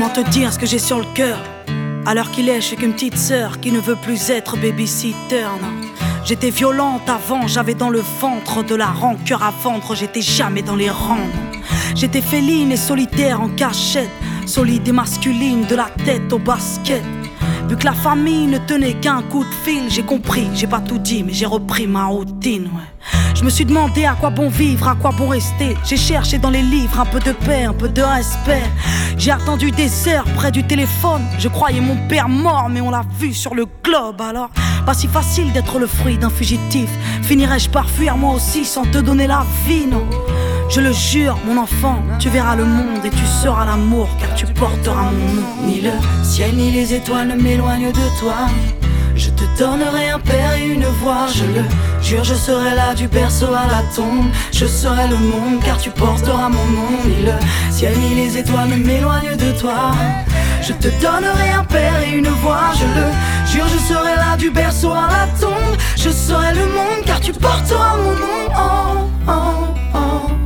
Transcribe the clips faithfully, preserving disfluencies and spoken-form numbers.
Comment te dire ce que j'ai sur le cœur? À l'heure qu'il est, je suis qu'une petite sœur qui ne veut plus être babysitter, non. J'étais violente avant, j'avais dans le ventre de la rancœur à vendre. J'étais jamais dans les rangs, non. J'étais féline et solitaire en cachette, solide et masculine de la tête au basket. Vu que la famille ne tenait qu'un coup de fil, j'ai compris, j'ai pas tout dit, mais j'ai repris ma routine, ouais. Je me suis demandé à quoi bon vivre, à quoi bon rester. J'ai cherché dans les livres un peu de paix, un peu de respect. J'ai attendu des heures près du téléphone. Je croyais mon père mort, mais on l'a vu sur le globe. Alors, pas si facile d'être le fruit d'un fugitif. Finirais-je par fuir moi aussi sans te donner la vie, non? Je le jure, mon enfant, tu verras le monde et tu seras l'amour, car tu porteras mon nom. Ni le ciel ni les étoiles ne m'éloignent de toi. Je te donnerai un père et une voix. Je le jure, je serai là du berceau à la tombe. Je serai le monde, car tu porteras mon nom. Ni le ciel ni les étoiles ne m'éloignent de toi. Je te donnerai un père et une voix. Je le jure, je serai là du berceau à la tombe. Je serai le monde, car tu porteras mon nom. Oh, oh, oh.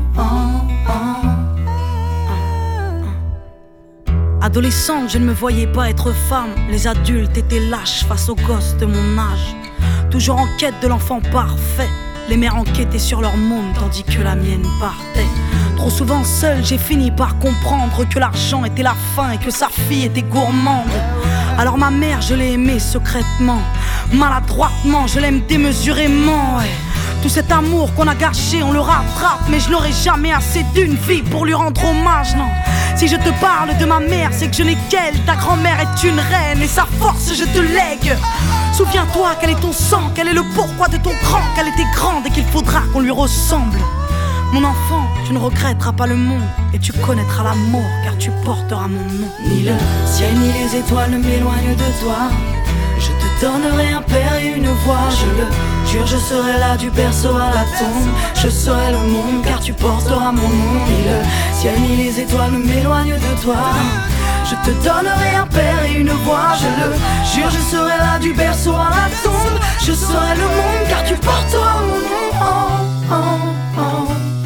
Adolescente, je ne me voyais pas être femme. Les adultes étaient lâches face aux gosses de mon âge. Toujours en quête de l'enfant parfait. Les mères enquêtaient sur leur môme tandis que la mienne partait. Trop souvent seule, j'ai fini par comprendre que l'argent était la fin et que sa fille était gourmande. Alors ma mère, je l'ai aimée secrètement. Maladroitement, je l'aime démesurément, ouais. Tout cet amour qu'on a gâché, on le rattrape. Mais je n'aurai jamais assez d'une vie pour lui rendre hommage, non. Si je te parle de ma mère, c'est que je n'ai qu'elle. Ta grand-mère est une reine et sa force je te lègue. Souviens-toi quel est ton sang, quel est le pourquoi de ton cran, qu'elle était grande et qu'il faudra qu'on lui ressemble. Mon enfant, tu ne regretteras pas le monde et tu connaîtras l'amour, car tu porteras mon nom. Ni le ciel ni les étoiles ne m'éloignent de toi. Je te donnerai un père et une voix. Je le jure, je serai là du berceau à la tombe. Je serai le monde, car tu porteras mon nom. Ni le ciel ni les étoiles ne m'éloignent de toi. Je te donnerai un père et une voix. Je le jure, je serai là du berceau à la tombe. Je serai le monde, car tu porteras mon nom. Oh, oh, oh, oh,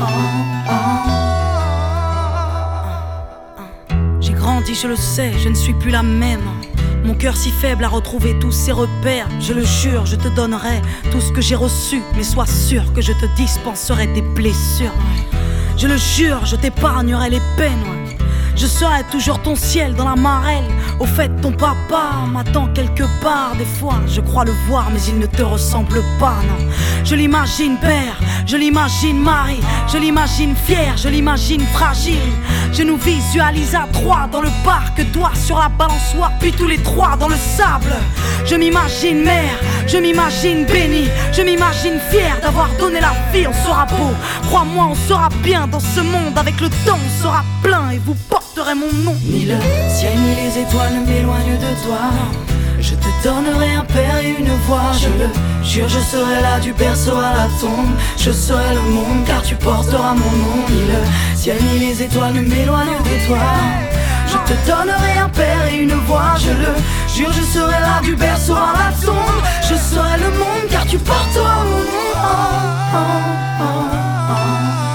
oh. J'ai grandi, je le sais, je ne suis plus la même. Mon cœur si faible a retrouvé tous ses repères. Je le jure, je te donnerai tout ce que j'ai reçu. Mais sois sûr que je te dispenserai des blessures. Je le jure, je t'épargnerai les peines. Je serai toujours ton ciel dans la marelle. Au fait, ton papa m'attend quelque part. Des fois, je crois le voir, mais il ne te ressemble pas, non. Je l'imagine père, je l'imagine mari, je l'imagine fier, je l'imagine fragile. Je nous visualise à trois dans le parc, toi sur la balançoire, puis tous les trois dans le sable. Je m'imagine mère, je m'imagine béni, je m'imagine fier d'avoir donné la vie. On sera beau, crois-moi, on sera bien dans ce monde. Avec le temps, on sera plein et vous porterez mon nom. Ni le ciel ni les étoiles ne m'éloignent de toi. Je te donnerai un père et une voix. Je le jure, je serai là du berceau à la tombe. Je serai le monde, car tu porteras mon nom. Ni le ciel ni les étoiles ne m'éloignent de toi. Je te donnerai un père et une voix. Je le jure, je serai là du berceau à la tombe. Je serai le monde, car tu porteras mon nom. Oh, oh, oh, oh, oh.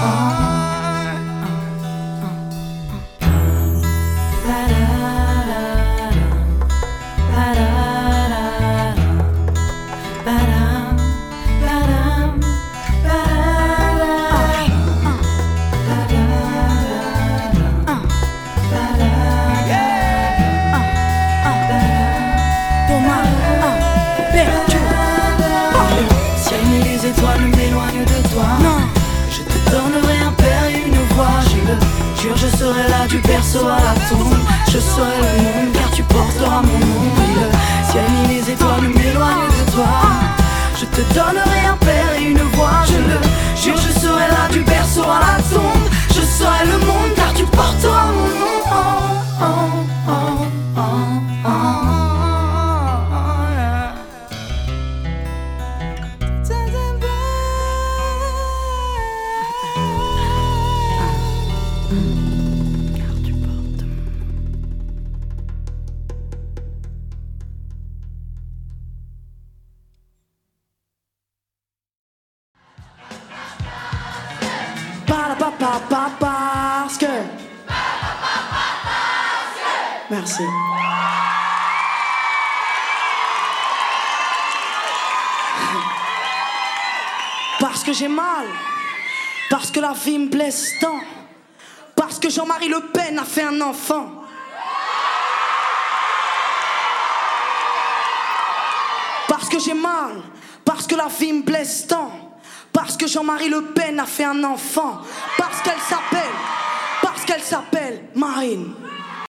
Je serai là du berceau à la tombe. Je serai le monde, car tu porteras mon nom. Ni le ciel ni les étoiles ne m'éloignent de toi. Je te donnerai un père et une voix. Je le jure, je serai là du berceau à la tombe. Je serai le monde, car tu porteras mon nom. Oh, oh, oh, oh, oh, oh. Parce que Merci. Parce que j'ai mal, parce que la vie me blesse tant, parce que Jean-Marie Le Pen a fait un enfant. Parce que j'ai mal, parce que la vie me blesse tant, parce que Jean-Marie Le Pen a fait un enfant, parce qu'elle s'appelle, parce qu'elle s'appelle Marine.